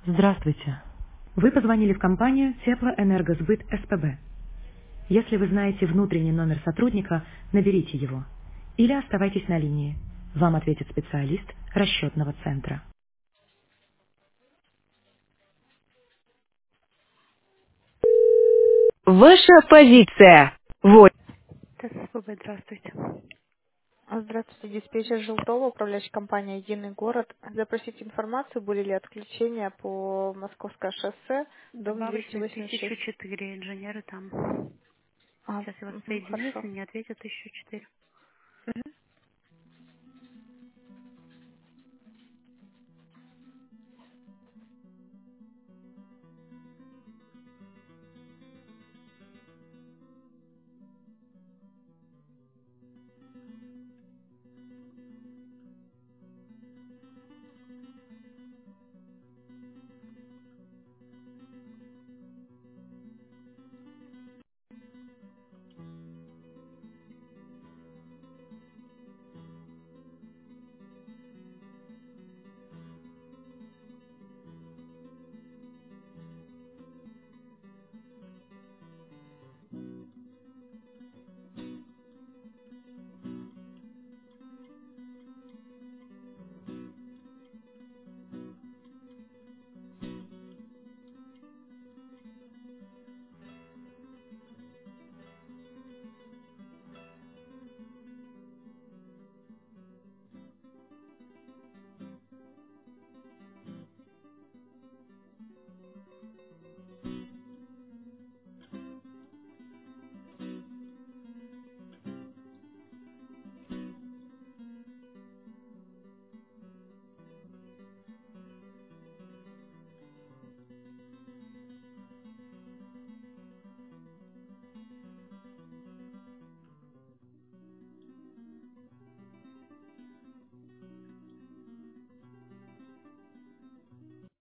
Здравствуйте. Вы позвонили в компанию Теплоэнергосбыт СПБ. Если вы знаете внутренний номер сотрудника, наберите его. Или оставайтесь на линии. Вам ответит специалист расчетного центра. Ваша позиция. Вот. СПБ, здравствуйте. Здравствуйте, диспетчер Желтого, управляющая компания «Единый город». Запросить информацию, были ли отключения по Московское шоссе, дом Добавочный 286. 1004, инженеры там. Сейчас я вас соединю, Хорошо. если не ответят 1004.